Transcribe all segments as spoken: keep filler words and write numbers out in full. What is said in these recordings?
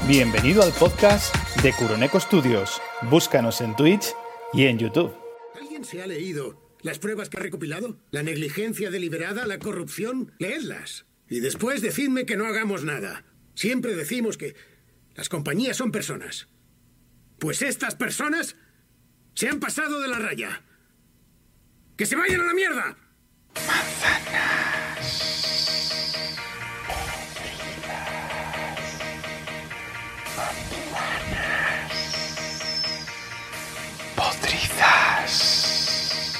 Bienvenido al podcast de Kuroneko Studios. Búscanos en Twitch y en YouTube. ¿Alguien se ha leído las pruebas que ha recopilado? ¿La negligencia deliberada? ¿La corrupción? Leedlas. Y después decidme que no hagamos nada. Siempre decimos que las compañías son personas. Pues estas personas se han pasado de la raya. ¡Que se vayan a la mierda! Manzanas. Podridas.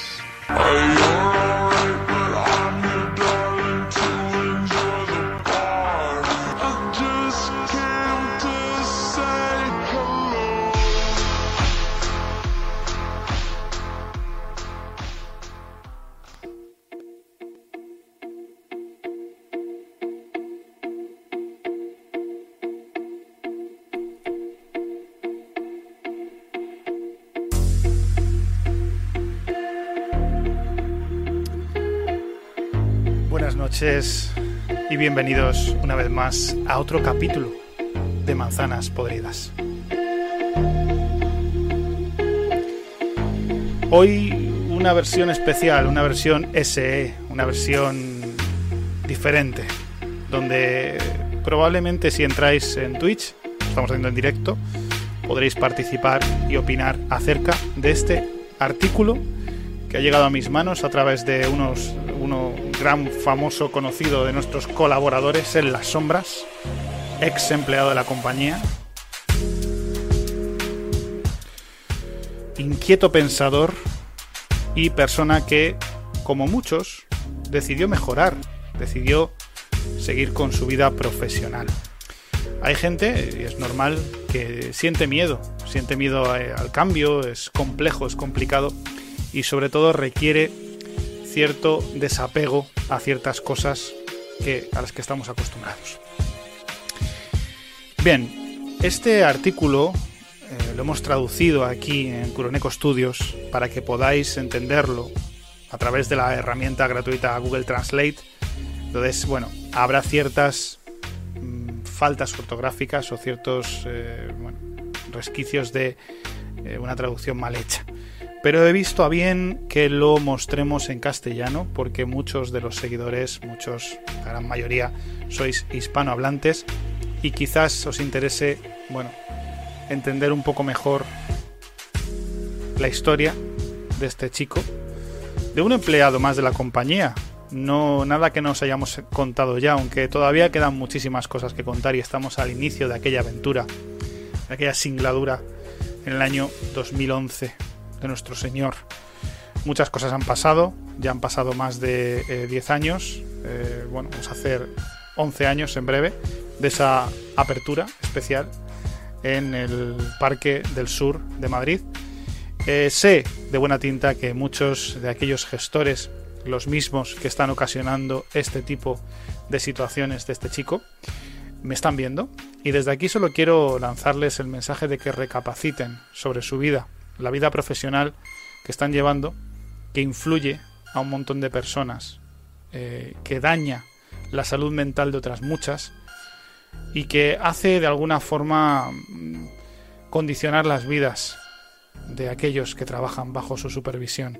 Buenas noches y bienvenidos una vez más a otro capítulo de Manzanas Podridas. Hoy una versión especial, una versión S E, una versión diferente, donde probablemente si entráis en Twitch, estamos haciendo en directo, podréis participar y opinar acerca de este artículo que ha llegado a mis manos a través de unos uno gran famoso conocido de nuestros colaboradores en las sombras, ex empleado de la compañía, inquieto pensador y persona que, como muchos, decidió mejorar, decidió seguir con su vida profesional. Hay gente, y es normal, que siente miedo, siente miedo al cambio, es complejo, es complicado y sobre todo requiere cierto desapego a ciertas cosas que, a las que estamos acostumbrados. Bien, este artículo eh, lo hemos traducido aquí en Kuroneko Studios para que podáis entenderlo a través de la herramienta gratuita Google Translate. Entonces, bueno, habrá ciertas mmm, faltas ortográficas o ciertos eh, bueno, resquicios de eh, una traducción mal hecha. Pero he visto a bien que lo mostremos en castellano porque muchos de los seguidores, muchos, la gran mayoría, sois hispanohablantes y quizás os interese, bueno, entender un poco mejor la historia de este chico, de un empleado más de la compañía. No nada que no os hayamos contado ya, aunque todavía quedan muchísimas cosas que contar y estamos al inicio de aquella aventura, de aquella singladura en el año dos mil once. De nuestro Señor. Muchas cosas han pasado, ya han pasado más de eh, diez años, eh, bueno, vamos a hacer once años en breve de esa apertura especial en el Parque del Sur de Madrid. Eh, sé de buena tinta que muchos de aquellos gestores, los mismos que están ocasionando este tipo de situaciones de este chico, me están viendo y desde aquí solo quiero lanzarles el mensaje de que recapaciten sobre su vida, la vida profesional que están llevando, que influye a un montón de personas, eh, que daña la salud mental de otras muchas y que hace de alguna forma mmm, condicionar las vidas de aquellos que trabajan bajo su supervisión.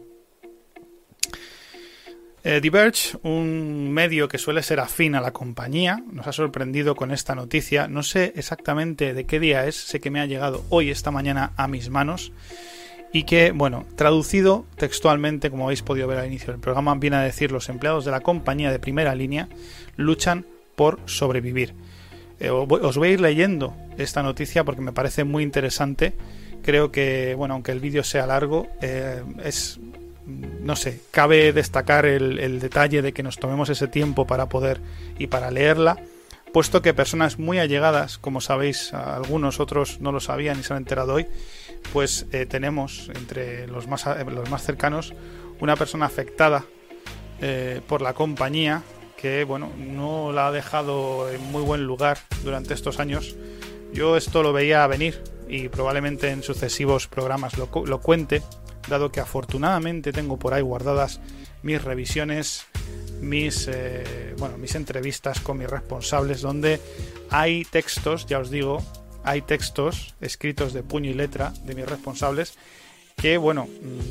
Eh, Diverge, un medio que suele ser afín a la compañía, nos ha sorprendido con esta noticia. No sé exactamente de qué día es, sé que me ha llegado hoy, esta mañana, a mis manos y que, bueno, traducido textualmente, como habéis podido ver al inicio del programa, viene a decir: los empleados de la compañía de primera línea luchan por sobrevivir. Eh, os voy a ir leyendo esta noticia porque me parece muy interesante. Creo que, bueno, aunque el vídeo sea largo, eh, es... no sé, cabe destacar el, el detalle de que nos tomemos ese tiempo para poder y para leerla, puesto que personas muy allegadas, como sabéis, algunos otros no lo sabían y se han enterado hoy, pues eh, tenemos entre los más, los más cercanos una persona afectada eh, por la compañía que, bueno, no la ha dejado en muy buen lugar durante estos años. Yo esto lo veía venir y probablemente en sucesivos programas lo, lo cuente, dado que afortunadamente tengo por ahí guardadas mis revisiones, mis eh, bueno, mis entrevistas con mis responsables, donde hay textos, ya os digo, hay textos escritos de puño y letra de mis responsables que, bueno,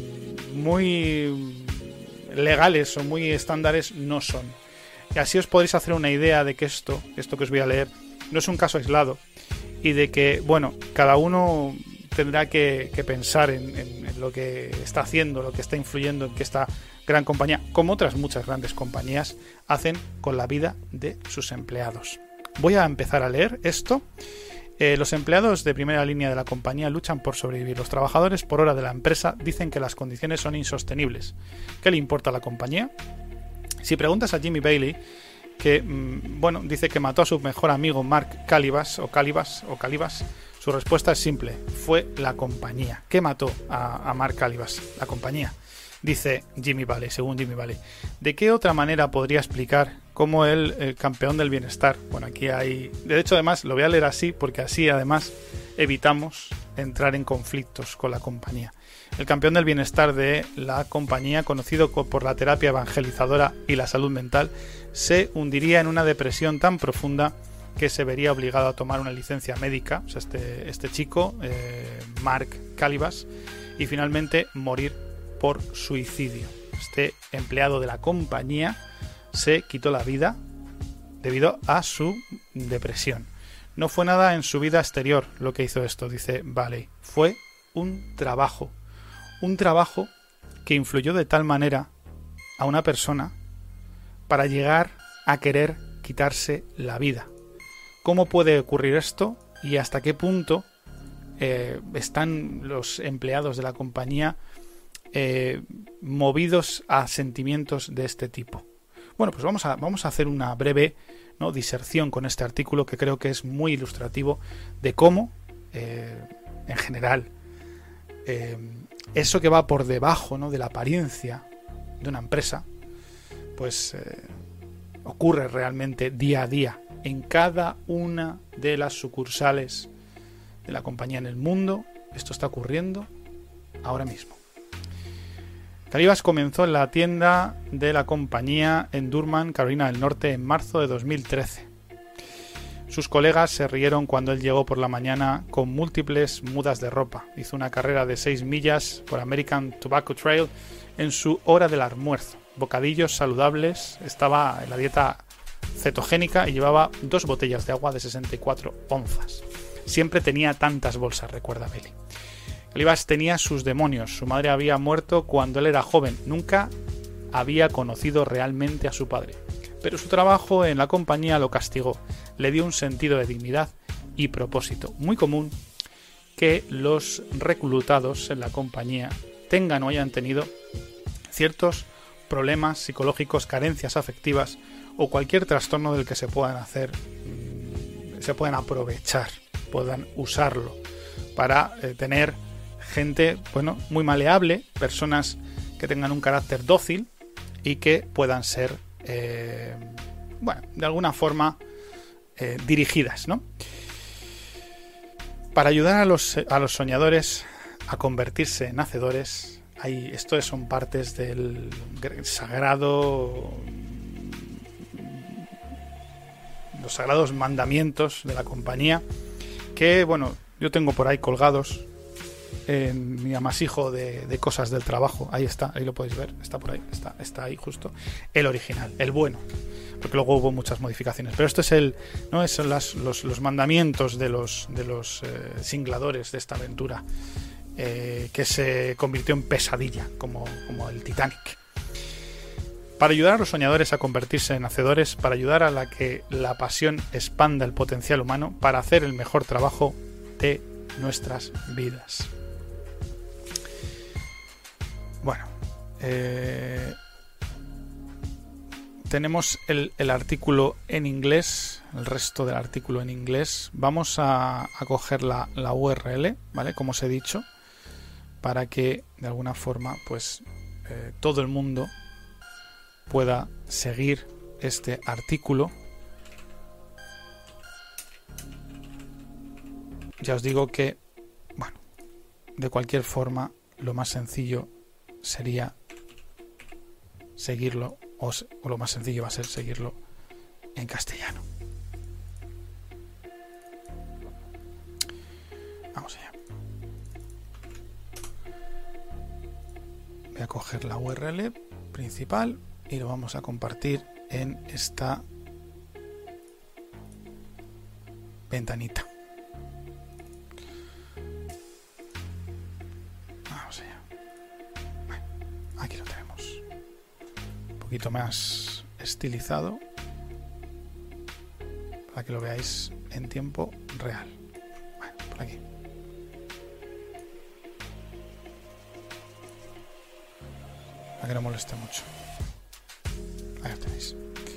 muy legales o muy estándares no son. Y así os podéis hacer una idea de que esto, esto que os voy a leer, no es un caso aislado y de que, bueno, cada uno tendrá que, que pensar en, en, en lo que está haciendo, lo que está influyendo en que esta gran compañía, como otras muchas grandes compañías, hacen con la vida de sus empleados. Voy a empezar a leer esto. Eh, los empleados de primera línea de la compañía luchan por sobrevivir. Los trabajadores por hora de la empresa dicen que las condiciones son insostenibles. ¿Qué le importa a la compañía? Si preguntas a Jimmy Bailey, que mmm, bueno, dice que mató a su mejor amigo Mark Calibas o Calibas o Calibas, su respuesta es simple: fue la compañía. ¿Qué mató a, a Mark Calibas? La compañía. Dice Jimmy Bailey, según Jimmy Bailey. ¿De qué otra manera podría explicar cómo el, el campeón del bienestar? Bueno, aquí hay... De hecho, además, lo voy a leer así porque así, además, evitamos entrar en conflictos con la compañía. El campeón del bienestar de la compañía, conocido por la terapia evangelizadora y la salud mental, se hundiría en una depresión tan profunda que se vería obligado a tomar una licencia médica, o sea, este, este chico, eh, Mark Calibas, y finalmente morir por suicidio. Este empleado de la compañía se quitó la vida debido a su depresión. No fue nada en su vida exterior lo que hizo esto, dice Bailey. Fue un trabajo. Un trabajo que influyó de tal manera a una persona para llegar a querer quitarse la vida. ¿Cómo puede ocurrir esto? ¿Y hasta qué punto eh, están los empleados de la compañía Eh, movidos a sentimientos de este tipo? Bueno, pues vamos a, vamos a hacer una breve, ¿no?, diserción con este artículo que creo que es muy ilustrativo de cómo, eh, en general, eh, eso que va por debajo, ¿no?, de la apariencia de una empresa, pues eh, ocurre realmente día a día en cada una de las sucursales de la compañía en el mundo. Esto está ocurriendo ahora mismo. Calibas comenzó en la tienda de la compañía en Durham, Carolina del Norte, en marzo de dos mil trece. Sus colegas se rieron cuando él llegó por la mañana con múltiples mudas de ropa. Hizo una carrera de seis millas por American Tobacco Trail en su hora del almuerzo. Bocadillos saludables, estaba en la dieta cetogénica y llevaba dos botellas de agua de sesenta y cuatro onzas. Siempre tenía tantas bolsas, recuerda Bailey. Calibas tenía sus demonios. Su madre había muerto cuando él era joven. Nunca había conocido realmente a su padre. Pero su trabajo en la compañía lo castigó. Le dio un sentido de dignidad y propósito. Muy común que los reclutados en la compañía tengan o hayan tenido ciertos problemas psicológicos, carencias afectivas o cualquier trastorno del que se puedan hacer, se puedan aprovechar, puedan usarlo para eh, tener gente, bueno, muy maleable, personas que tengan un carácter dócil y que puedan ser, eh, bueno, de alguna forma eh, dirigidas, ¿no? Para ayudar a los, a los soñadores a convertirse en hacedores, hay, esto son partes del sagrado, los sagrados mandamientos de la compañía, que, bueno, yo tengo por ahí colgados en mi amasijo de, de cosas del trabajo. Ahí está, ahí lo podéis ver, está por ahí, está, está ahí justo el original, el bueno, porque luego hubo muchas modificaciones, pero esto es el, no, son las, los, los mandamientos de los de los eh, singladores de esta aventura, eh, que se convirtió en pesadilla, como, como el Titanic. Para ayudar a los soñadores a convertirse en hacedores, para ayudar a la que la pasión expanda el potencial humano, para hacer el mejor trabajo de nuestras vidas. Bueno, eh, tenemos el, el artículo en inglés, el resto del artículo en inglés. Vamos a, a coger la, la U R L, ¿vale? Como os he dicho, para que de alguna forma, pues, eh, todo el mundo pueda seguir este artículo. Ya os digo que, bueno, de cualquier forma, lo más sencillo sería seguirlo, o, o lo más sencillo va a ser seguirlo en castellano. a coger la U R L principal y lo vamos a compartir en esta ventanita. Vamos allá. Bueno, aquí lo tenemos. Un poquito más estilizado para que lo veáis en tiempo real. Bueno, por aquí. Para que no moleste mucho. Ahí lo tenéis.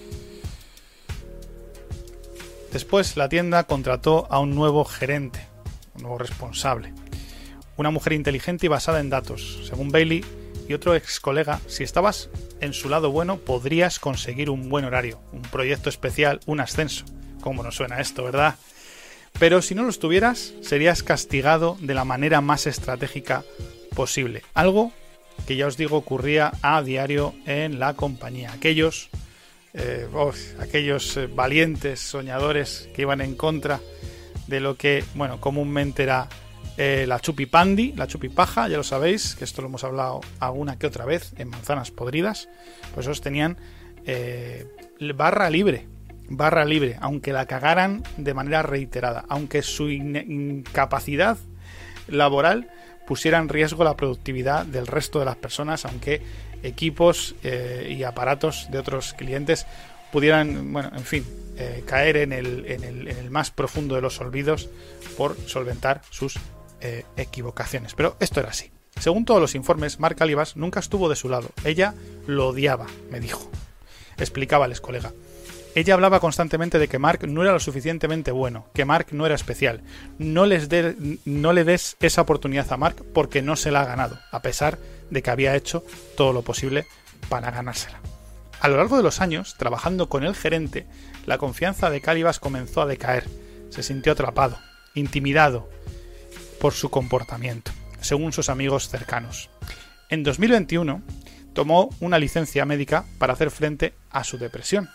Después la tienda contrató a un nuevo gerente, un nuevo responsable. Una mujer inteligente y basada en datos. Según Bailey y otro ex colega, si estabas en su lado bueno, podrías conseguir un buen horario, un proyecto especial, un ascenso. ¿Cómo nos suena esto, verdad? Pero si no lo estuvieras, serías castigado de la manera más estratégica posible. Algo que ya os digo ocurría a diario en la compañía. Aquellos, eh, oh, aquellos eh, valientes soñadores que iban en contra de lo que, bueno, comúnmente era eh, la chupipandi, la chupipaja, ya lo sabéis, que esto lo hemos hablado alguna que otra vez en Manzanas Podridas, pues esos tenían eh, barra libre. Barra libre, aunque la cagaran de manera reiterada, aunque su in- incapacidad laboral pusiera en riesgo la productividad del resto de las personas, aunque equipos eh, y aparatos de otros clientes pudieran, bueno, en fin, eh, caer en el, en, el, en el más profundo de los olvidos por solventar sus eh, equivocaciones. Pero esto era así. Según todos los informes, Mark Alibas nunca estuvo de su lado. Ella lo odiaba, me dijo. Explicaba al ex colega. Ella hablaba constantemente de que Mark no era lo suficientemente bueno, que Mark no era especial. No, les de, no le des esa oportunidad a Mark porque no se la ha ganado, a pesar de que había hecho todo lo posible para ganársela. A lo largo de los años, trabajando con el gerente, la confianza de Calibas comenzó a decaer. Se sintió atrapado, intimidado por su comportamiento, según sus amigos cercanos. En dos mil veintiuno, tomó una licencia médica para hacer frente a su depresión.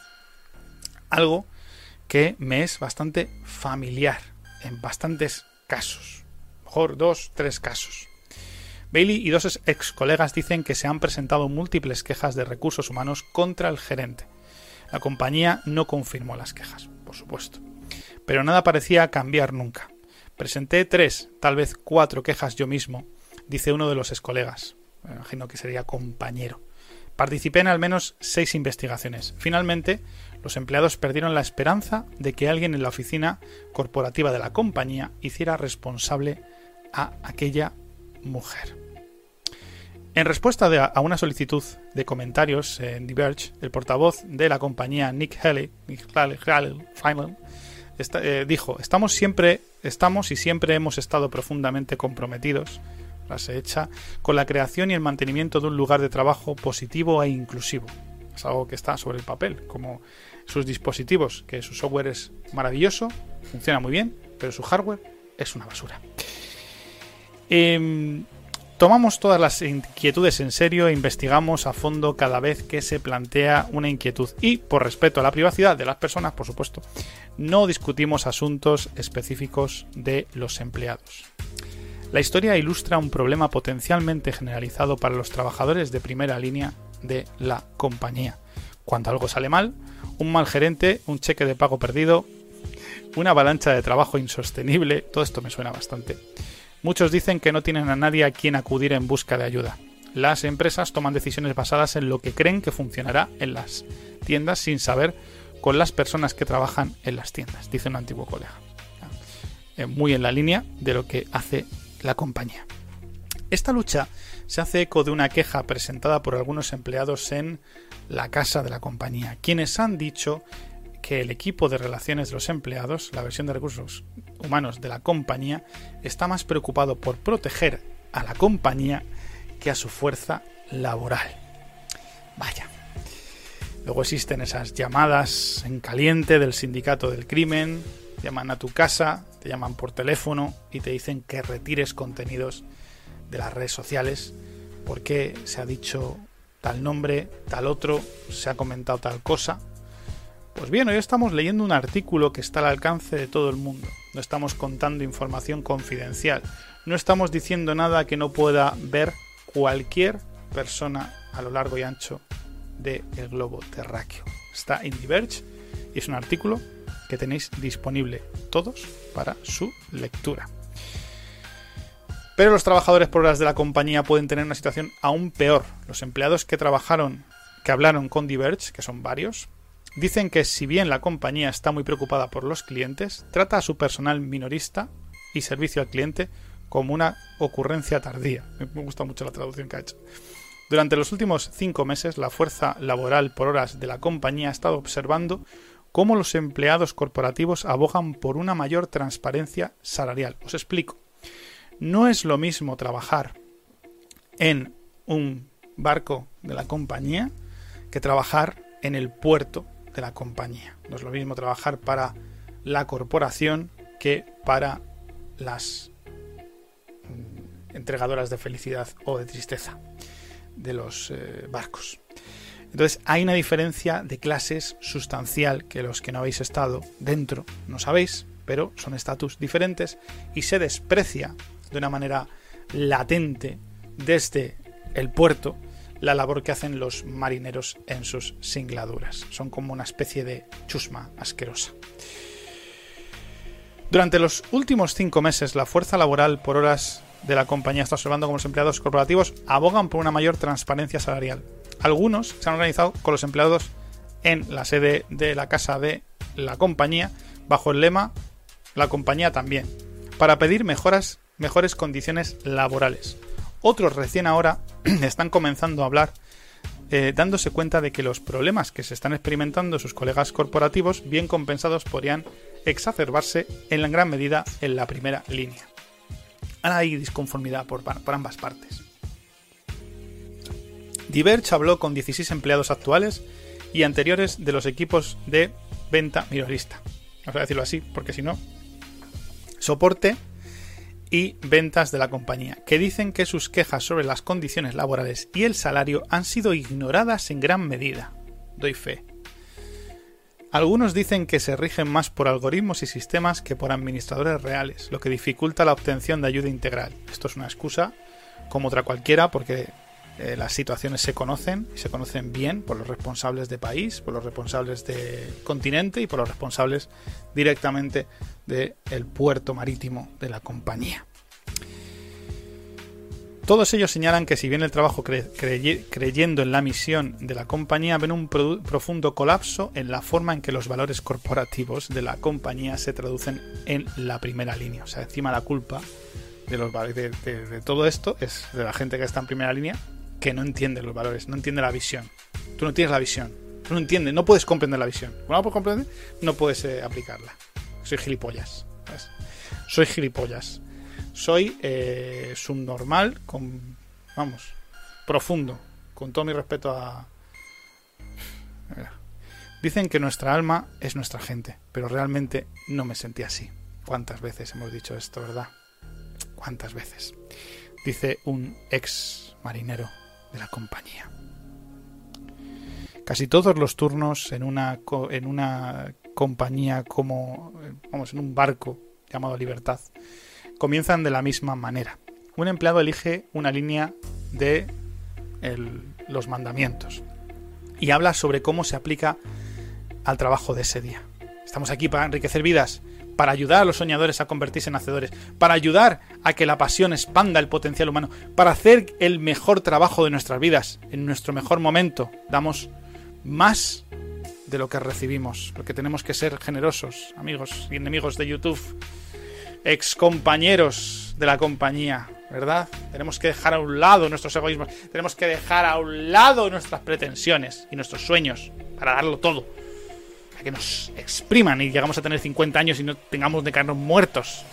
Algo que me es bastante familiar en bastantes casos. Mejor dos, tres casos. Bailey y dos ex colegas dicen que se han presentado múltiples quejas de recursos humanos contra el gerente. La compañía no confirmó las quejas, por supuesto. Pero nada parecía cambiar nunca. Presenté tres, tal vez cuatro quejas yo mismo, dice uno de los ex colegas. Me imagino que sería compañero. Participé en al menos seis investigaciones. Finalmente, los empleados perdieron la esperanza de que alguien en la oficina corporativa de la compañía hiciera responsable a aquella mujer. En respuesta de, a una solicitud de comentarios en The Verge, el portavoz de la compañía, Nick Haley, Nick Haley, está, eh, dijo: estamos siempre, estamos y siempre hemos estado profundamente comprometidos, frase hecha, con la creación y el mantenimiento de un lugar de trabajo positivo e inclusivo. Es algo que está sobre el papel, como sus dispositivos, que su software es maravilloso, funciona muy bien, pero su hardware es una basura. Eh, tomamos todas las inquietudes en serio e investigamos a fondo cada vez que se plantea una inquietud y, por respeto a la privacidad de las personas, por supuesto, no discutimos asuntos específicos de los empleados. La historia ilustra un problema potencialmente generalizado para los trabajadores de primera línea de la compañía. Cuando algo sale mal, un mal gerente, un cheque de pago perdido, una avalancha de trabajo insostenible, todo esto me suena bastante. Muchos dicen que no tienen a nadie a quien acudir en busca de ayuda. Las empresas toman decisiones basadas en lo que creen que funcionará en las tiendas sin saber con las personas que trabajan en las tiendas, dice un antiguo colega. Muy en la línea de lo que hace la compañía. Esta lucha se hace eco de una queja presentada por algunos empleados en la casa de la compañía, quienes han dicho que el equipo de relaciones de los empleados, la versión de recursos humanos de la compañía, está más preocupado por proteger a la compañía que a su fuerza laboral. Vaya. Luego existen esas llamadas en caliente del sindicato del crimen, llaman a tu casa, te llaman por teléfono y te dicen que retires contenidos de las redes sociales porque se ha dicho tal nombre, tal otro, se ha comentado tal cosa. Pues bien, hoy estamos leyendo un artículo que está al alcance de todo el mundo. No estamos contando información confidencial. No estamos diciendo nada que no pueda ver cualquier persona a lo largo y ancho del globo terráqueo. Está en Diverge y es un artículo que tenéis disponible todos para su lectura. Pero los trabajadores por horas de la compañía pueden tener una situación aún peor. Los empleados que trabajaron, que hablaron con Diverge, que son varios, dicen que si bien la compañía está muy preocupada por los clientes, trata a su personal minorista y servicio al cliente como una ocurrencia tardía. Me gusta mucho la traducción que ha hecho. Durante los últimos cinco meses, la fuerza laboral por horas de la compañía ha estado observando cómo los empleados corporativos abogan por una mayor transparencia salarial. Os explico. No es lo mismo trabajar en un barco de la compañía que trabajar en el puerto de la compañía. No es lo mismo trabajar para la corporación que para las entregadoras de felicidad o de tristeza de los eh, barcos. Entonces hay una diferencia de clases sustancial que los que no habéis estado dentro no sabéis, pero son estatus diferentes y se desprecia de una manera latente desde el puerto la labor que hacen los marineros en sus singladuras. Son como una especie de chusma asquerosa. Durante los últimos cinco meses, la fuerza laboral por horas de la compañía está observando cómo los empleados corporativos abogan por una mayor transparencia salarial. Algunos se han organizado con los empleados en la sede de la casa de la compañía bajo el lema "La compañía también", para pedir mejoras, mejores condiciones laborales. Otros recién ahora están comenzando a hablar eh, dándose cuenta de que los problemas que se están experimentando sus colegas corporativos, bien compensados, podrían exacerbarse en gran medida en la primera línea. Ahora hay disconformidad por, por ambas partes. Diverge habló con dieciséis empleados actuales y anteriores de los equipos de venta minorista. Vamos a decirlo así, porque si no, soporte y ventas de la compañía, que dicen que sus quejas sobre las condiciones laborales y el salario han sido ignoradas en gran medida. Doy fe. Algunos dicen que se rigen más por algoritmos y sistemas que por administradores reales, lo que dificulta la obtención de ayuda integral. Esto es una excusa como otra cualquiera, porque eh, las situaciones se conocen, y se conocen bien por los responsables de país, por los responsables de continente y por los responsables directamente del puerto marítimo de la compañía. Todos ellos señalan que si bien el trabajo cre crey creyendo en la misión de la compañía, ven un profundo colapso en la forma en que los valores corporativos de la compañía se traducen en la primera línea. O sea, encima la culpa de, los, de, de, de todo esto es de la gente que está en primera línea, que no entiende los valores, no entiende la visión. Tú no tienes la visión, tú no entiendes, no puedes comprender la visión. Como no la puedes comprender, no puedes eh, aplicarla. Soy gilipollas, ¿sabes? Soy gilipollas. Soy eh, subnormal, con, vamos, profundo, con todo mi respeto a... Dicen que nuestra alma es nuestra gente, pero realmente no me sentí así. ¿Cuántas veces hemos dicho esto, verdad? ¿Cuántas veces? Dice un ex marinero de la compañía. Casi todos los turnos en una, en una compañía como, vamos, en un barco llamado Libertad, comienzan de la misma manera. Un empleado elige una línea de el, los mandamientos y habla sobre cómo se aplica al trabajo de ese día. Estamos aquí para enriquecer vidas, para ayudar a los soñadores a convertirse en hacedores, para ayudar a que la pasión expanda el potencial humano, para hacer el mejor trabajo de nuestras vidas, en nuestro mejor momento. Damos más de lo que recibimos, porque tenemos que ser generosos, amigos y enemigos de YouTube, ex compañeros de la compañía, ¿verdad? Tenemos que dejar a un lado nuestros egoísmos, tenemos que dejar a un lado nuestras pretensiones y nuestros sueños para darlo todo, para que nos expriman y llegamos a tener cincuenta años y no tengamos de caernos muertos.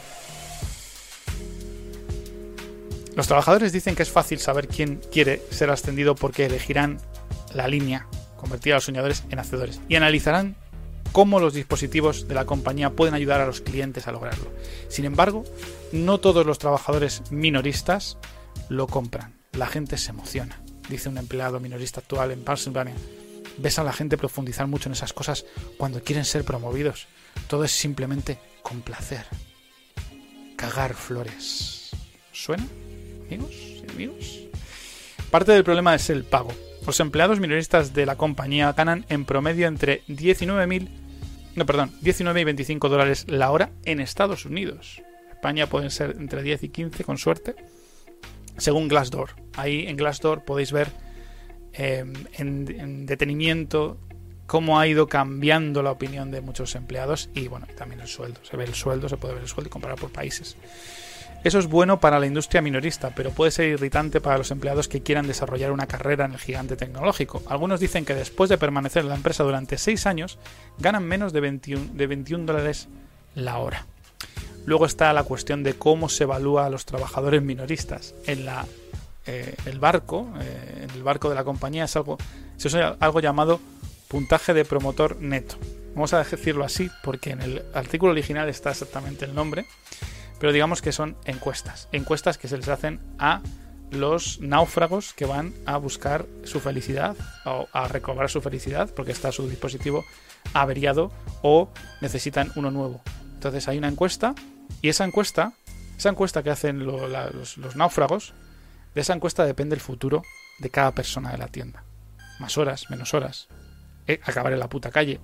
Los trabajadores dicen que es fácil saber quién quiere ser ascendido porque elegirán la línea, convertir a los soñadores en hacedores, y analizarán cómo los dispositivos de la compañía pueden ayudar a los clientes a lograrlo. Sin embargo, no todos los trabajadores minoristas lo compran. La gente se emociona, dice un empleado minorista actual en Pennsylvania. Ves a la gente profundizar mucho en esas cosas cuando quieren ser promovidos. Todo es simplemente complacer. Cagar flores. ¿Suena, amigos y amigos? Parte del problema es el pago. Los empleados minoristas de la compañía ganan en promedio entre diecinueve mil, no, perdón, diecinueve y veinticinco dólares la hora en Estados Unidos. En España pueden ser entre diez y quince, con suerte, según Glassdoor. Ahí en Glassdoor podéis ver eh, en, en detenimiento cómo ha ido cambiando la opinión de muchos empleados y bueno, también el sueldo. Se ve el sueldo, se puede ver el sueldo y comparar por países. Eso es bueno para la industria minorista, pero puede ser irritante para los empleados que quieran desarrollar una carrera en el gigante tecnológico. Algunos dicen que después de permanecer en la empresa durante seis años, ganan menos de veintiuno, de veintiún dólares la hora. Luego está la cuestión de cómo se evalúa a los trabajadores minoristas. En la, eh, el barco, eh, en el barco de la compañía es algo, se usa algo llamado puntaje de promotor neto. Vamos a decirlo así porque en el artículo original está exactamente el nombre. Pero digamos que son encuestas. Encuestas que se les hacen a los náufragos que van a buscar su felicidad o a recobrar su felicidad porque está su dispositivo averiado o necesitan uno nuevo. Entonces hay una encuesta y esa encuesta, esa encuesta que hacen lo, la, los, los náufragos, de esa encuesta depende el futuro de cada persona de la tienda. Más horas, menos horas. Eh, acabar en la puta calle.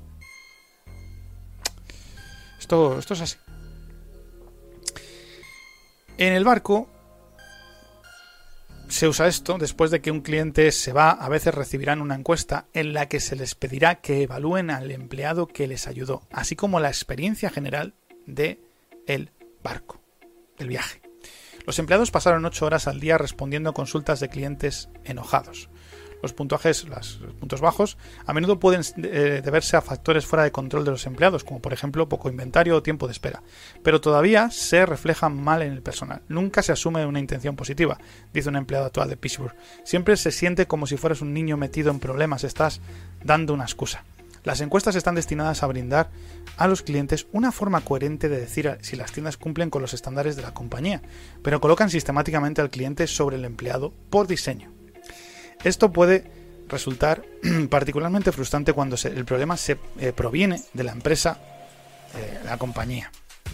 Esto, esto es así. En el barco se usa esto después de que un cliente se va, a veces recibirán una encuesta en la que se les pedirá que evalúen al empleado que les ayudó, así como la experiencia general de el barco, del viaje. Los empleados pasaron ocho horas al día respondiendo a consultas de clientes enojados. Los puntajes, los puntos bajos, a menudo pueden eh, deberse a factores fuera de control de los empleados, como por ejemplo poco inventario o tiempo de espera, pero todavía se reflejan mal en el personal. Nunca se asume una intención positiva, dice un empleado actual de Pittsburgh. Siempre se siente como si fueras un niño metido en problemas, estás dando una excusa. Las encuestas están destinadas a brindar a los clientes una forma coherente de decir si las tiendas cumplen con los estándares de la compañía, pero colocan sistemáticamente al cliente sobre el empleado por diseño. Esto puede resultar particularmente frustrante cuando se, el problema se eh, proviene de la empresa, eh, la compañía.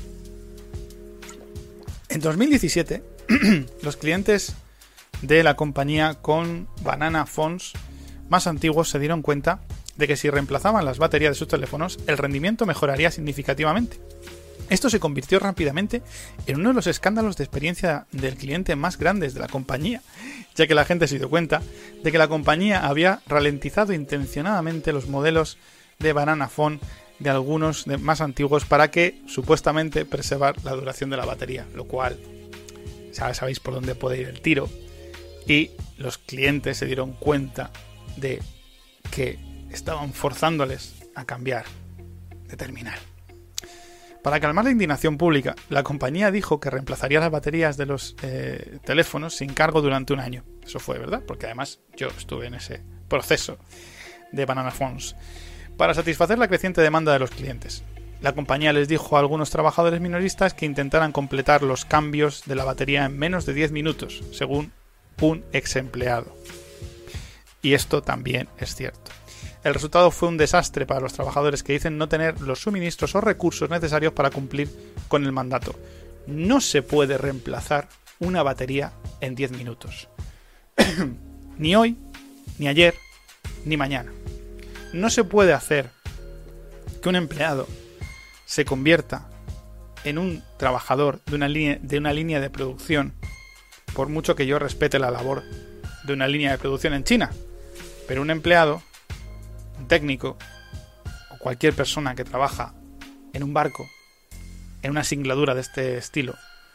En dos mil diecisiete, los clientes de la compañía con Banana Phones más antiguos se dieron cuenta de que si reemplazaban las baterías de sus teléfonos, el rendimiento mejoraría significativamente. Esto se convirtió rápidamente en uno de los escándalos de experiencia del cliente más grandes de la compañía, ya que la gente se dio cuenta de que la compañía había ralentizado intencionadamente los modelos de Banana Phone de algunos de más antiguos para que supuestamente preservar la duración de la batería, lo cual ya sabéis por dónde puede ir el tiro, y los clientes se dieron cuenta de que estaban forzándoles a cambiar de terminal. Para calmar la indignación pública, la compañía dijo que reemplazaría las baterías de los eh, teléfonos sin cargo durante un año. Eso fue, ¿verdad? Porque además yo estuve en ese proceso de Banana Phones. Para satisfacer la creciente demanda de los clientes, la compañía les dijo a algunos trabajadores minoristas que intentaran completar los cambios de la batería en menos de diez minutos, según un ex empleado. Y esto también es cierto. El resultado fue un desastre para los trabajadores que dicen no tener los suministros o recursos necesarios para cumplir con el mandato. No se puede reemplazar una batería en diez minutos. Ni hoy, ni ayer, ni mañana. No se puede hacer que un empleado se convierta en un trabajador de una línea, de una línea de producción, por mucho que yo respete la labor de una línea de producción en China. Pero un empleado, un técnico o cualquier persona que trabaja en un barco, en una singladura de este estilo,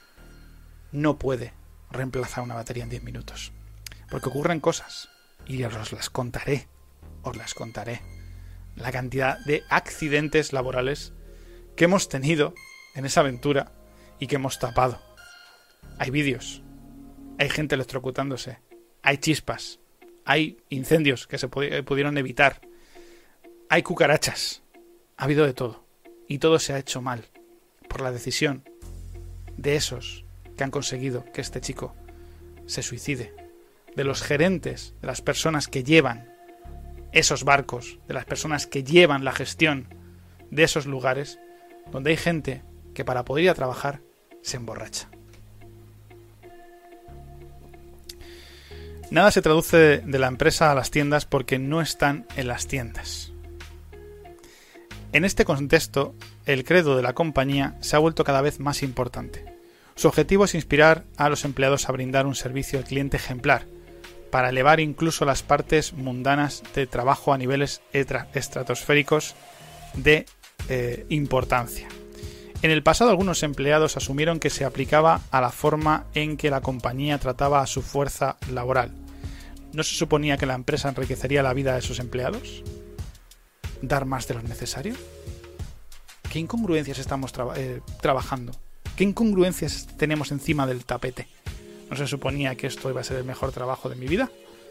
no puede reemplazar una batería en diez minutos. Porque ocurren cosas, y os las contaré, os las contaré. La cantidad de accidentes laborales que hemos tenido en esa aventura y que hemos tapado. Hay vídeos, hay gente electrocutándose, hay chispas, hay incendios que se pudieron evitar, hay cucarachas, ha habido de todo. Y todo se ha hecho mal por la decisión de esos que han conseguido que este chico se suicide, de los gerentes, de las personas que llevan esos barcos, de las personas que llevan la gestión de esos lugares donde hay gente que para poder ir a trabajar se emborracha. Nada se traduce de la empresa a las tiendas porque no están en las tiendas. En este contexto, el credo de la compañía se ha vuelto cada vez más importante. Su objetivo es inspirar a los empleados a brindar un servicio al cliente ejemplar, para elevar incluso las partes mundanas de trabajo a niveles estratosféricos de eh, importancia. En el pasado, algunos empleados asumieron que se aplicaba a la forma en que la compañía trataba a su fuerza laboral. ¿No se suponía que la empresa enriquecería la vida de sus empleados? ¿Dar más de lo necesario? ¿Qué incongruencias estamos tra- eh, trabajando? ¿Qué incongruencias tenemos encima del tapete? ¿No se suponía que esto iba a ser el mejor trabajo de mi vida?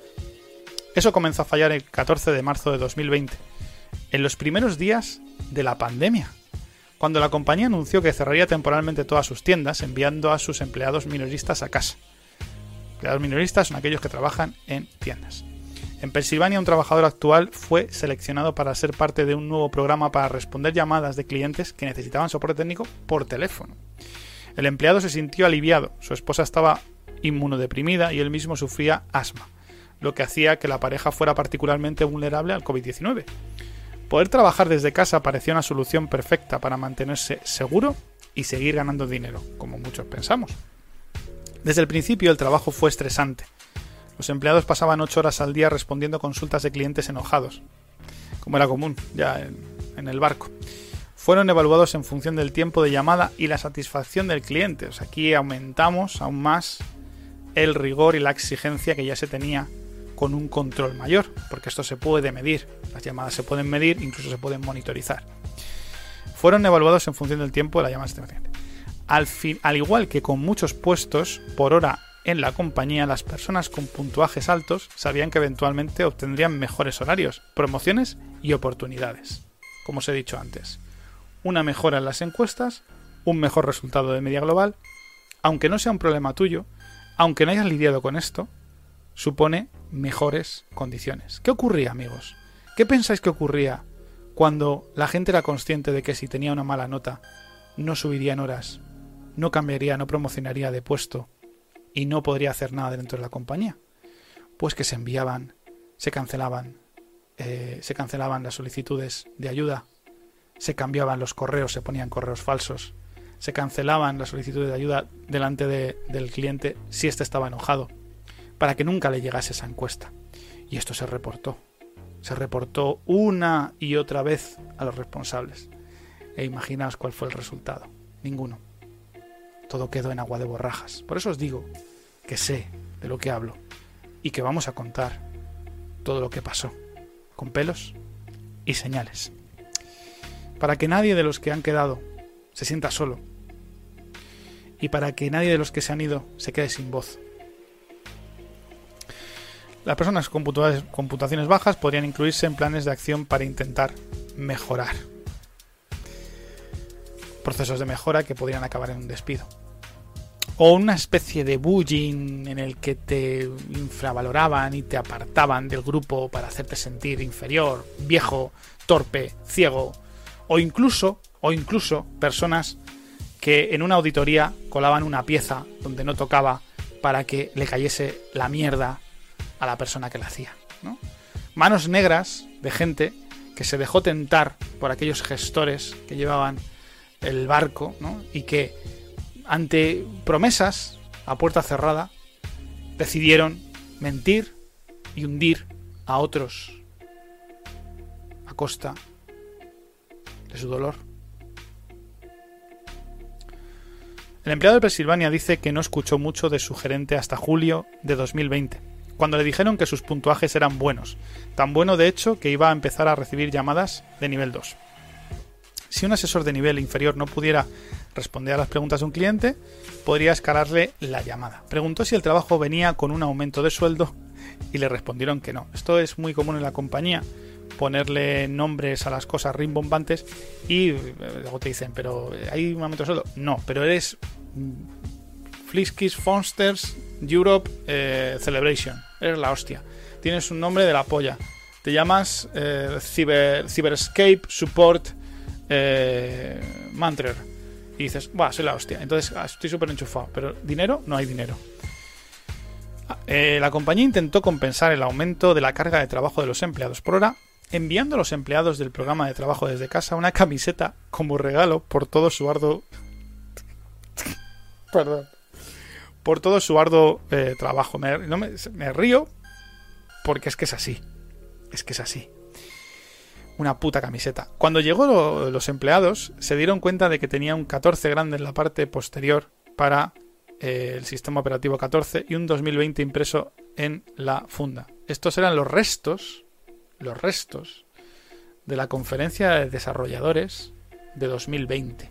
Eso comenzó a fallar el catorce de marzo de dos mil veinte, en los primeros días de la pandemia, cuando la compañía anunció que cerraría temporalmente todas sus tiendas, enviando a sus empleados minoristas a casa. Empleados minoristas son aquellos que trabajan en tiendas. En Pensilvania, un trabajador actual fue seleccionado para ser parte de un nuevo programa para responder llamadas de clientes que necesitaban soporte técnico por teléfono. El empleado se sintió aliviado, su esposa estaba inmunodeprimida y él mismo sufría asma, lo que hacía que la pareja fuera particularmente vulnerable al covid diecinueve. Poder trabajar desde casa parecía una solución perfecta para mantenerse seguro y seguir ganando dinero, como muchos pensamos. Desde el principio el trabajo fue estresante. Los empleados pasaban ocho horas al día respondiendo consultas de clientes enojados, como era común ya en, en el barco. Fueron evaluados en función del tiempo de llamada y la satisfacción del cliente. O sea, aquí aumentamos aún más el rigor y la exigencia que ya se tenía con un control mayor, porque esto se puede medir. Las llamadas se pueden medir, incluso se pueden monitorizar. Fueron evaluados en función del tiempo de la llamada del cliente. Al, fin, al igual que con muchos puestos por hora en la compañía, las personas con puntuajes altos sabían que eventualmente obtendrían mejores horarios, promociones y oportunidades. Como os he dicho antes, una mejora en las encuestas, un mejor resultado de media global, aunque no sea un problema tuyo, aunque no hayas lidiado con esto, supone mejores condiciones. ¿Qué ocurría, amigos? ¿Qué pensáis que ocurría cuando la gente era consciente de que si tenía una mala nota no subiría en horas, no cambiaría, no promocionaría de puesto y no podría hacer nada dentro de la compañía? Pues que se enviaban, se cancelaban, eh, se cancelaban las solicitudes de ayuda, se cambiaban los correos, se ponían correos falsos, se cancelaban las solicitudes de ayuda delante de, del cliente si éste estaba enojado, para que nunca le llegase esa encuesta. Y esto se reportó. Se reportó una y otra vez a los responsables. E imaginaos cuál fue el resultado. Ninguno. Todo quedó en agua de borrajas. Por eso os digo que sé de lo que hablo y que vamos a contar todo lo que pasó, con pelos y señales. Para que nadie de los que han quedado se sienta solo y para que nadie de los que se han ido se quede sin voz. Las personas con puntuaciones bajas podrían incluirse en planes de acción para intentar mejorar. Procesos de mejora que podrían acabar en un despido. O una especie de bullying en el que te infravaloraban y te apartaban del grupo para hacerte sentir inferior, viejo, torpe, ciego. O incluso, o incluso personas que en una auditoría colaban una pieza donde no tocaba para que le cayese la mierda a la persona que la hacía, ¿no? Manos negras de gente que se dejó tentar por aquellos gestores que llevaban el barco, ¿no? Y que ante promesas a puerta cerrada decidieron mentir y hundir a otros a costa de su dolor. El empleado de Pensilvania dice que no escuchó mucho de su gerente hasta julio de dos mil veinte, cuando le dijeron que sus puntuajes eran buenos, tan bueno de hecho que iba a empezar a recibir llamadas de nivel dos. Si un asesor de nivel inferior no pudiera responder a las preguntas de un cliente, podría escalarle la llamada. Preguntó si el trabajo venía con un aumento de sueldo y le respondieron que no. Esto es muy común en la compañía, ponerle nombres a las cosas rimbombantes y luego te dicen, pero ¿hay un aumento de sueldo? No, pero eres Friskies Fonsters Europe eh, Celebration, eres la hostia, tienes un nombre de la polla, te llamas eh, Cyber, Cyberscape Support eh, Mantrer y dices, va, soy la hostia, entonces estoy súper enchufado, pero dinero, no hay dinero. Eh, la compañía intentó compensar el aumento de la carga de trabajo de los empleados por hora, enviando a los empleados del programa de trabajo desde casa una camiseta como regalo por todo su arduo... Perdón. Por todo su arduo eh, trabajo. Me, no me, me río porque es que es así. Es que es así. Una puta camiseta. Cuando llegó lo, los empleados, se dieron cuenta de que tenía un catorce grande en la parte posterior para eh, el sistema operativo catorce y un dos mil veinte impreso en la funda. Estos eran los restos, los restos de la conferencia de desarrolladores de dos mil veinte.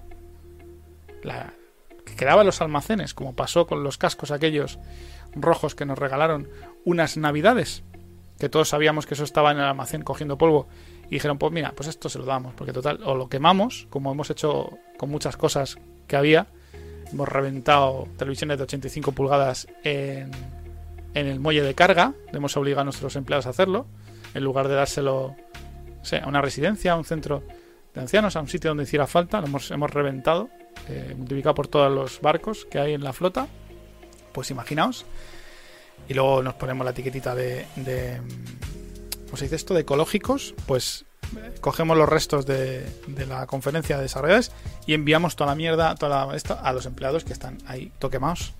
La que quedaba en los almacenes, como pasó con los cascos aquellos rojos que nos regalaron unas navidades, que todos sabíamos que eso estaba en el almacén cogiendo polvo, y dijeron, pues mira, pues esto se lo damos, porque total, o lo quemamos, como hemos hecho con muchas cosas que había. Hemos reventado televisiones de ochenta y cinco pulgadas en, en el muelle de carga, hemos obligado a nuestros empleados a hacerlo, en lugar de dárselo, o sea, a una residencia, a un centro de ancianos, a un sitio donde hiciera falta. Lo hemos, hemos reventado, eh, multiplicado por todos los barcos que hay en la flota, pues imaginaos. Y luego nos ponemos la etiquetita de, de ¿cómo se dice esto? De ecológicos. Pues eh, cogemos los restos de, de la conferencia de desarrolladores y enviamos toda la mierda, toda la, esto, a los empleados que están ahí toquemaos.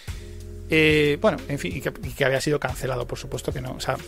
Eh, bueno, en fin, y que, y que había sido cancelado, por supuesto que no. O sea,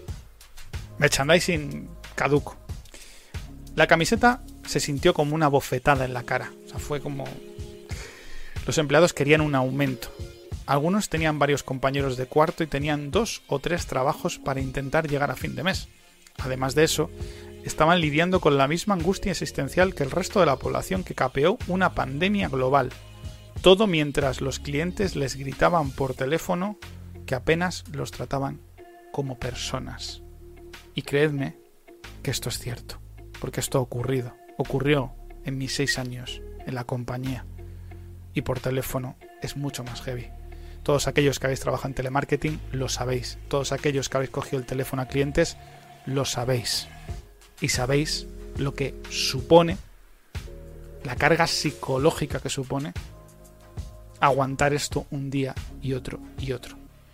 merchandising caduco. La camiseta se sintió como una bofetada en la cara. O sea, fue como... Los empleados querían un aumento. Algunos tenían varios compañeros de cuarto y tenían dos o tres trabajos para intentar llegar a fin de mes. Además de eso, estaban lidiando con la misma angustia existencial que el resto de la población que capeó una pandemia global. Todo mientras los clientes les gritaban por teléfono que apenas los trataban como personas. Y creedme que esto es cierto, porque esto ha ocurrido. Ocurrió en mis seis años en la compañía. Y por teléfono es mucho más heavy. Todos aquellos que habéis trabajado en telemarketing lo sabéis. Todos aquellos que habéis cogido el teléfono a clientes lo sabéis. Y sabéis lo que supone, la carga psicológica que supone aguantar esto un día y otro y otro.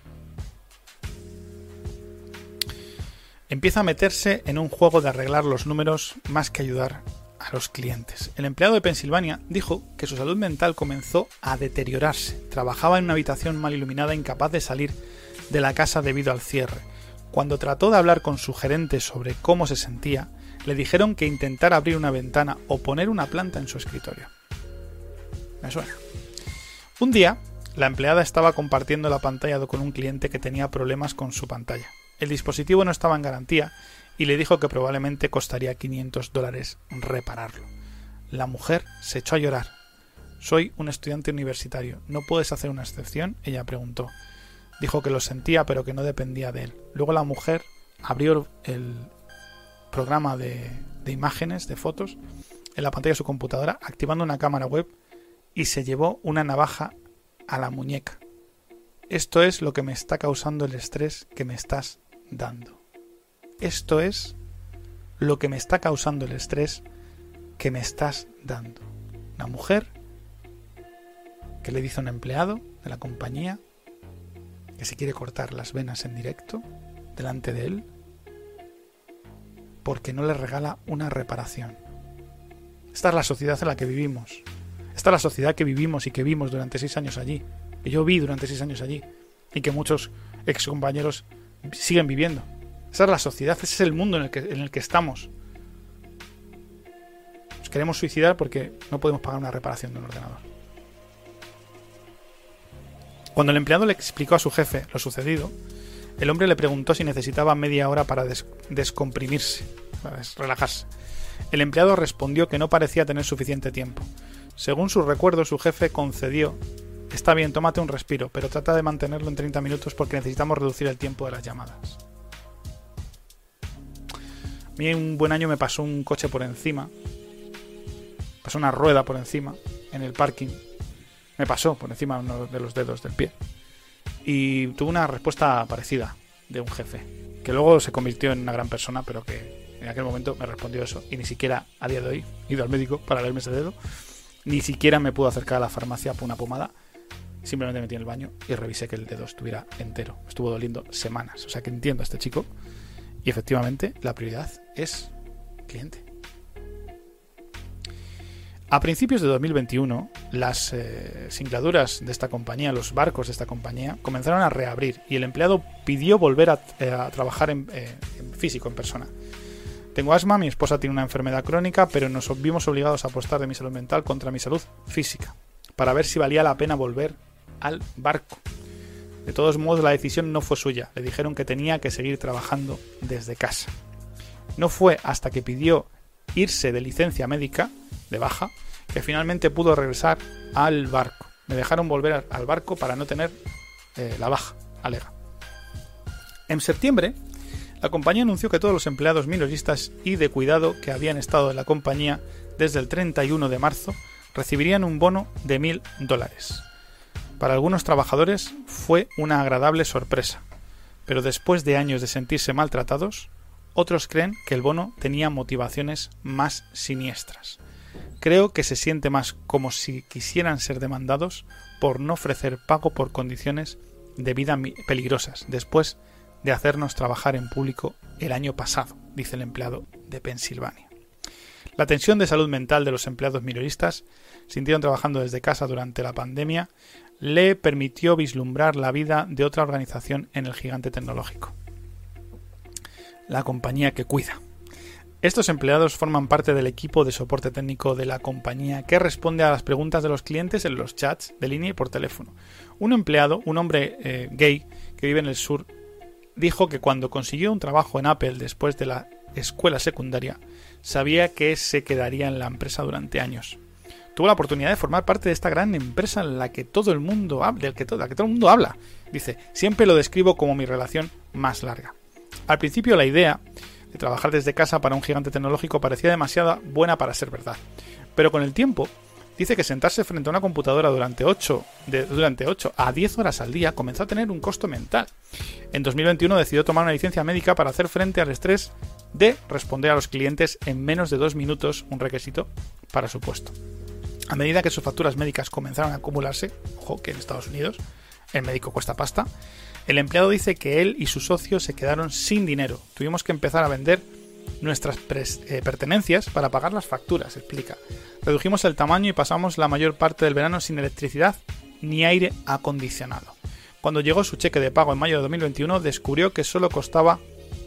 Empieza a meterse en un juego de arreglar los números más que ayudar a los clientes. El empleado de Pensilvania dijo que su salud mental comenzó a deteriorarse. Trabajaba en una habitación mal iluminada, incapaz de salir de la casa debido al cierre. Cuando trató de hablar con su gerente sobre cómo se sentía, le dijeron que intentara abrir una ventana o poner una planta en su escritorio. Me suena. Un día, la empleada estaba compartiendo la pantalla con un cliente que tenía problemas con su pantalla. El dispositivo no estaba en garantía y le dijo que probablemente costaría quinientos dólares repararlo. La mujer se echó a llorar. «Soy un estudiante universitario. ¿No puedes hacer una excepción?», ella preguntó. Dijo que lo sentía, pero que no dependía de él. Luego la mujer abrió el programa de, de imágenes, de fotos, en la pantalla de su computadora, activando una cámara web, y se llevó una navaja a la muñeca. «Esto es lo que me está causando el estrés que me estás dando. Esto es lo que me está causando el estrés que me estás dando». Una mujer que le dice a un empleado de la compañía que se quiere cortar las venas en directo delante de él porque no le regala una reparación. Esta es la sociedad en la que vivimos. Esta es la sociedad que vivimos y que vimos durante seis años allí. Que yo vi durante seis años allí. Y que muchos ex compañeros siguen viviendo. Esa es la sociedad, ese es el mundo en el que, en el que estamos. Nos queremos suicidar porque no podemos pagar una reparación de un ordenador. Cuando el empleado le explicó a su jefe lo sucedido, el hombre le preguntó si necesitaba media hora para des- descomprimirse, para des- relajarse. El empleado respondió que no parecía tener suficiente tiempo. Según sus recuerdos, su jefe concedió: «Está bien, tómate un respiro, pero trata de mantenerlo en treinta minutos porque necesitamos reducir el tiempo de las llamadas». A mí un buen año me pasó un coche por encima, pasó una rueda por encima en el parking, me pasó por encima uno de los dedos del pie y tuve una respuesta parecida de un jefe, que luego se convirtió en una gran persona, pero que en aquel momento me respondió eso y ni siquiera a día de hoy he ido al médico para leerme ese dedo, ni siquiera me pudo acercar a la farmacia por una pomada. Simplemente me metí en el baño y revisé que el dedo estuviera entero. Estuvo doliendo semanas. O sea que entiendo a este chico. Y efectivamente, la prioridad es cliente. A principios de dos mil veintiuno, las eh, singladuras de esta compañía, los barcos de esta compañía, comenzaron a reabrir y el empleado pidió volver a, eh, a trabajar en, eh, en físico, en persona. Tengo asma, mi esposa tiene una enfermedad crónica, pero nos vimos obligados a apostar de mi salud mental contra mi salud física, para ver si valía la pena volver al barco. De todos modos, la decisión no fue suya. Le dijeron que tenía que seguir trabajando desde casa. No fue hasta que pidió irse de licencia médica, de baja, que finalmente pudo regresar al barco. Me dejaron volver al barco para no tener eh, la baja, alega. En septiembre, la compañía anunció que todos los empleados minoristas y de cuidado que habían estado en la compañía desde el treinta y uno de marzo recibirían un bono de mil dólares. Para algunos trabajadores fue una agradable sorpresa, pero después de años de sentirse maltratados, otros creen que el bono tenía motivaciones más siniestras. Creo que se siente más como si quisieran ser demandados por no ofrecer pago por condiciones de vida peligrosas después de hacernos trabajar en público el año pasado, dice el empleado de Pensilvania. La tensión de salud mental de los empleados minoristas sintieron trabajando desde casa durante la pandemia le permitió vislumbrar la vida de otra organización en el gigante tecnológico, la compañía que cuida. Estos empleados forman parte del equipo de soporte técnico de la compañía que responde a las preguntas de los clientes en los chats de línea y por teléfono. Un empleado, un hombre eh, gay que vive en el sur, dijo que cuando consiguió un trabajo en Apple después de la escuela secundaria, sabía que se quedaría en la empresa durante años. Tuvo la oportunidad de formar parte de esta gran empresa en la que todo el mundo habla, del que todo, la que todo el mundo habla. Dice, siempre lo describo como mi relación más larga. Al principio la idea de trabajar desde casa para un gigante tecnológico parecía demasiado buena para ser verdad. Pero con el tiempo, dice que sentarse frente a una computadora durante ocho, de, durante ocho a diez horas al día comenzó a tener un costo mental. En dos mil veintiuno decidió tomar una licencia médica para hacer frente al estrés de responder a los clientes en menos de dos minutos, un requisito para su puesto. A medida que sus facturas médicas comenzaron a acumularse, ojo que en Estados Unidos el médico cuesta pasta, el empleado dice que él y su socio se quedaron sin dinero. Tuvimos que empezar a vender nuestras pres- eh, pertenencias para pagar las facturas, explica. Redujimos el tamaño y pasamos la mayor parte del verano sin electricidad ni aire acondicionado. Cuando llegó su cheque de pago en mayo de dos mil veintiuno, descubrió que solo costaba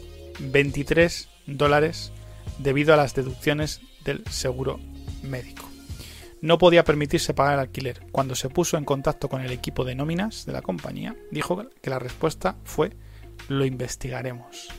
veintitrés dólares debido a las deducciones del seguro médico. No podía permitirse pagar el alquiler. Cuando se puso en contacto con el equipo de nóminas de la compañía, dijo que la respuesta fue: lo investigaremos.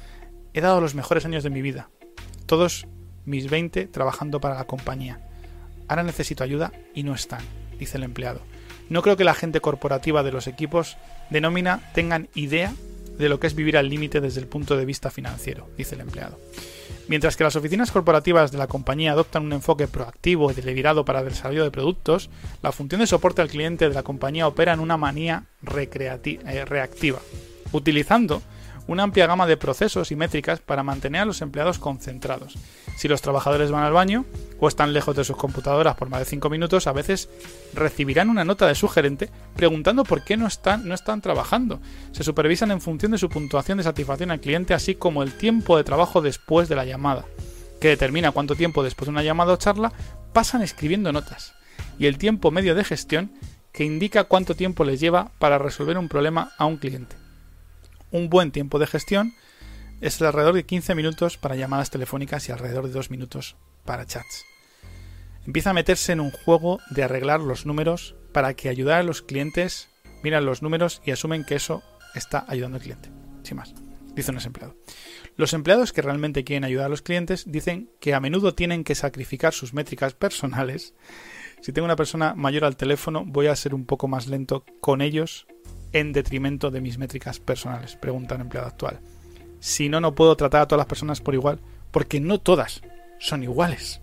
He dado los mejores años de mi vida, todos mis veinte trabajando para la compañía. Ahora necesito ayuda y no están, dice el empleado. No creo que la gente corporativa de los equipos de nómina tengan idea de lo que es vivir al límite desde el punto de vista financiero, dice el empleado. Mientras que las oficinas corporativas de la compañía adoptan un enfoque proactivo y deliberado para el desarrollo de productos, la función de soporte al cliente de la compañía opera en una manía recreati- eh, reactiva, utilizando una amplia gama de procesos y métricas para mantener a los empleados concentrados. Si los trabajadores van al baño o están lejos de sus computadoras por más de cinco minutos, a veces recibirán una nota de su gerente preguntando por qué no están, no están trabajando. Se supervisan en función de su puntuación de satisfacción al cliente, así como el tiempo de trabajo después de la llamada, que determina cuánto tiempo después de una llamada o charla pasan escribiendo notas, y el tiempo medio de gestión, que indica cuánto tiempo les lleva para resolver un problema a un cliente. Un buen tiempo de gestión es de alrededor de quince minutos para llamadas telefónicas y alrededor de dos minutos para chats. Empieza a meterse en un juego de arreglar los números para que ayudar a los clientes miran los números y asumen que eso está ayudando al cliente. Sin más, dice un empleado. Los empleados que realmente quieren ayudar a los clientes dicen que a menudo tienen que sacrificar sus métricas personales. Si tengo una persona mayor al teléfono, voy a ser un poco más lento con ellos en detrimento de mis métricas personales, pregunta un empleado actual. Si no, no puedo tratar a todas las personas por igual, porque no todas son iguales.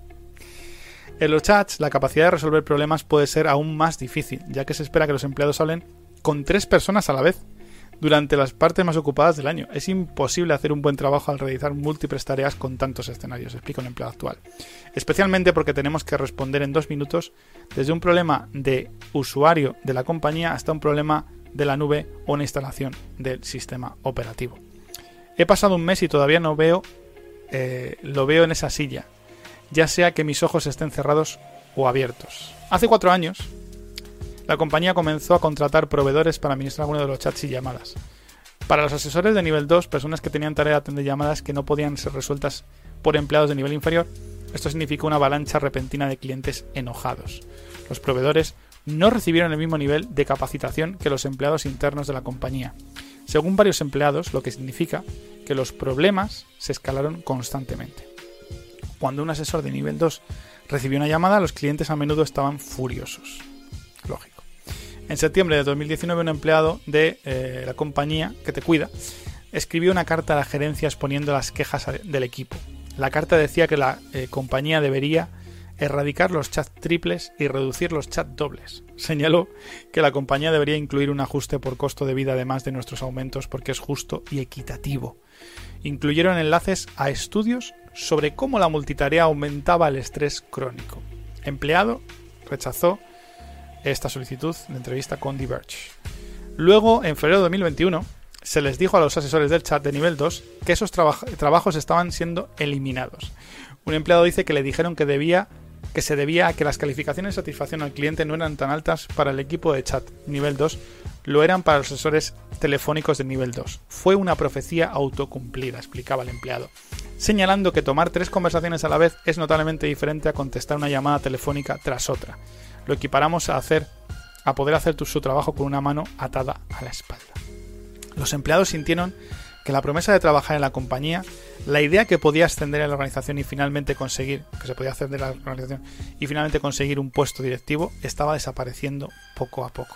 En los chats, la capacidad de resolver problemas puede ser aún más difícil, ya que se espera que los empleados hablen con tres personas a la vez. durante las partes más ocupadas del año. Es imposible hacer un buen trabajo al realizar múltiples tareas con tantos escenarios, explica un empleado actual. Especialmente porque tenemos que responder en dos minutos desde un problema de usuario de la compañía hasta un problema de la nube o una instalación del sistema operativo. He pasado un mes y todavía no veo, eh, lo veo en esa silla, ya sea que mis ojos estén cerrados o abiertos. Hace cuatro años, la compañía comenzó a contratar proveedores para administrar algunos de los chats y llamadas. Para los asesores de nivel dos, personas que tenían tarea de atender llamadas que no podían ser resueltas por empleados de nivel inferior, esto significó una avalancha repentina de clientes enojados. Los proveedores no recibieron el mismo nivel de capacitación que los empleados internos de la compañía, según varios empleados, lo que significa que los problemas se escalaron constantemente. Cuando un asesor de nivel dos recibió una llamada, los clientes a menudo estaban furiosos. Lógico. En septiembre de dos mil diecinueve, un empleado de eh, la compañía que te cuida escribió una carta a la gerencia exponiendo las quejas del equipo. La carta decía que la eh, compañía debería erradicar los chats triples y reducir los chats dobles. Señaló que la compañía debería incluir un ajuste por costo de vida además de nuestros aumentos porque es justo y equitativo. Incluyeron enlaces a estudios sobre cómo la multitarea aumentaba el estrés crónico. Empleado rechazó esta solicitud de entrevista con Diverge. Luego, en febrero de dos mil veintiuno, se les dijo a los asesores del chat de nivel dos que esos traba- trabajos estaban siendo eliminados. Un empleado dice que le dijeron que debía que se debía a que las calificaciones de satisfacción al cliente no eran tan altas para el equipo de chat nivel dos, lo eran para los asesores telefónicos de nivel dos. Fue una profecía autocumplida, explicaba el empleado, señalando que tomar tres conversaciones a la vez es notablemente diferente a contestar una llamada telefónica tras otra. Lo equiparamos a hacer a poder hacer tu, su trabajo con una mano atada a la espalda. Los empleados sintieron que la promesa de trabajar en la compañía, la idea que podía ascender en la organización y finalmente conseguir, que se podía ascender en la organización y finalmente conseguir un puesto directivo, estaba desapareciendo poco a poco.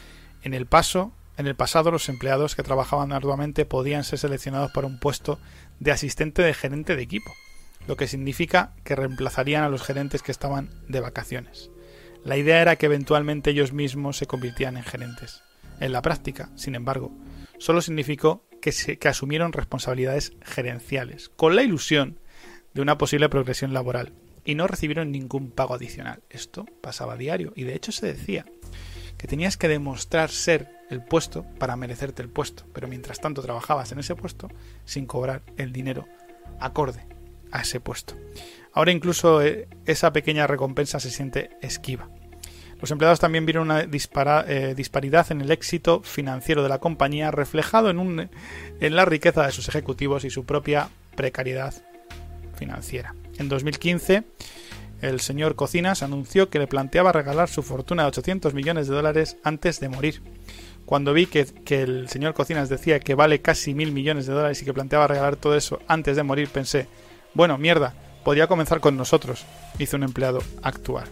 En el paso, en el pasado, los empleados que trabajaban arduamente podían ser seleccionados para un puesto de asistente de gerente de equipo, lo que significa que reemplazarían a los gerentes que estaban de vacaciones. La idea era que eventualmente ellos mismos se convirtieran en gerentes. En la práctica, sin embargo, solo significó que, se, que asumieron responsabilidades gerenciales, con la ilusión de una posible progresión laboral, y no recibieron ningún pago adicional. Esto pasaba a diario, y de hecho se decía que tenías que demostrar ser el puesto para merecerte el puesto, pero mientras tanto trabajabas en ese puesto sin cobrar el dinero acorde a ese puesto. Ahora incluso eh, esa pequeña recompensa se siente esquiva. Los empleados también vieron una dispara, eh, disparidad en el éxito financiero de la compañía reflejado en, un, en la riqueza de sus ejecutivos y su propia precariedad financiera. En dos mil quince, el señor Cocinas anunció que le planteaba regalar su fortuna de ochocientos millones de dólares antes de morir. Cuando vi que, que el señor Cocinas decía que vale casi mil millones de dólares y que planteaba regalar todo eso antes de morir, pensé, bueno, mierda, podría comenzar con nosotros, hizo un empleado actual.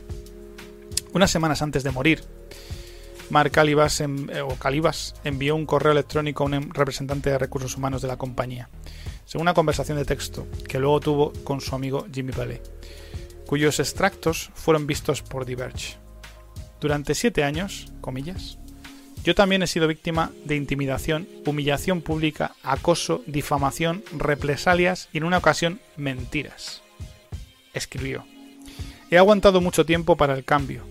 Unas semanas antes de morir, Mark Calibas, en, eh, o Calibas envió un correo electrónico a un representante de recursos humanos de la compañía, según una conversación de texto que luego tuvo con su amigo Jimmy Valley, cuyos extractos fueron vistos por Diverge. Durante siete años, comillas, yo también he sido víctima de intimidación, humillación pública, acoso, difamación, represalias y en una ocasión mentiras. Escribió. He aguantado mucho tiempo para el cambio,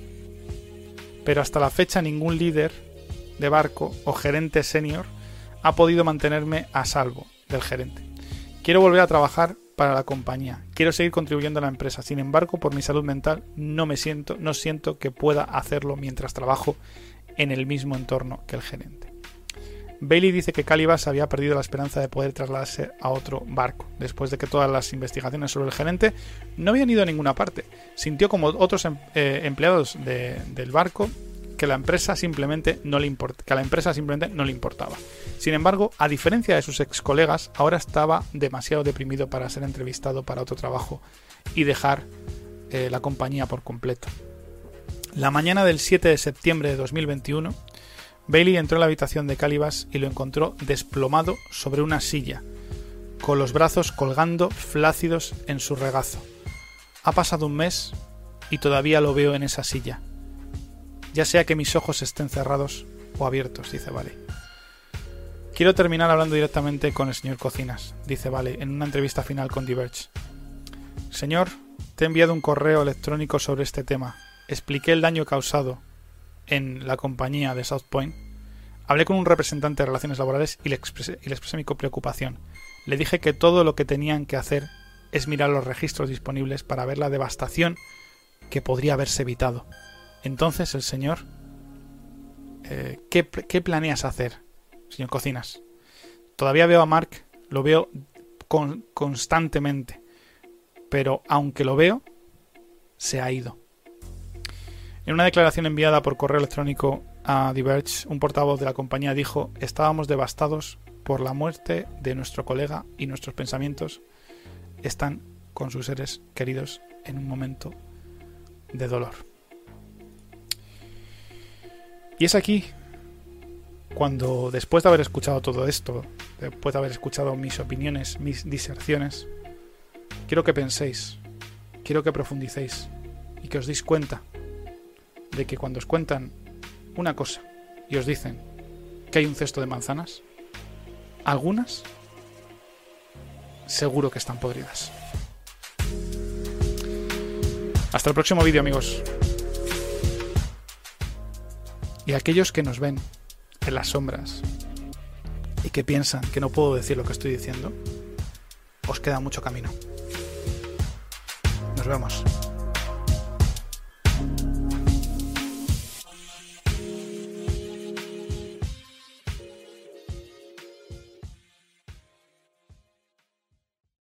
pero hasta la fecha ningún líder de barco o gerente senior ha podido mantenerme a salvo del gerente. Quiero volver a trabajar para la compañía, quiero seguir contribuyendo a la empresa, sin embargo, por mi salud mental no me siento, no siento que pueda hacerlo mientras trabajo en el mismo entorno que el gerente. Bailey dice que Calibas había perdido la esperanza de poder trasladarse a otro barco, después de que todas las investigaciones sobre el gerente no habían ido a ninguna parte. Sintió como otros em, eh, empleados de, del barco que la empresa simplemente no le import, que a la empresa simplemente no le importaba. Sin embargo, a diferencia de sus ex colegas, ahora estaba demasiado deprimido para ser entrevistado para otro trabajo y dejar eh, la compañía por completo. La mañana del siete de septiembre de dos mil veintiuno, Bailey entró en la habitación de Calibas y lo encontró desplomado sobre una silla, con los brazos colgando flácidos en su regazo. Ha pasado un mes y todavía lo veo en esa silla, ya sea que mis ojos estén cerrados o abiertos, dice Bailey. Quiero terminar hablando directamente con el señor Cocinas, dice Vale en una entrevista final con Diverge. Señor, te he enviado un correo electrónico sobre este tema. Expliqué el daño causado en la compañía de South Point. Hablé con un representante de relaciones laborales y le expresé, y le expresé mi preocupación. Le dije que todo lo que tenían que hacer es mirar los registros disponibles para ver la devastación que podría haberse evitado. Entonces el señor... Eh, ¿qué, ¿Qué planeas hacer, señor Cocinas? Todavía veo a Mark, lo veo con, constantemente, pero aunque lo veo, se ha ido. En una declaración enviada por correo electrónico a Diverge, un portavoz de la compañía dijo: estábamos devastados por la muerte de nuestro colega y nuestros pensamientos están con sus seres queridos en un momento de dolor. Y es aquí cuando, después de haber escuchado todo esto, después de haber escuchado mis opiniones, mis diserciones, quiero que penséis, quiero que profundicéis y que os deis cuenta de que cuando os cuentan una cosa y os dicen que hay un cesto de manzanas, algunas seguro que están podridas. Hasta el próximo vídeo, amigos. Y aquellos que nos ven en las sombras y que piensan que no puedo decir lo que estoy diciendo, os queda mucho camino. Nos vemos.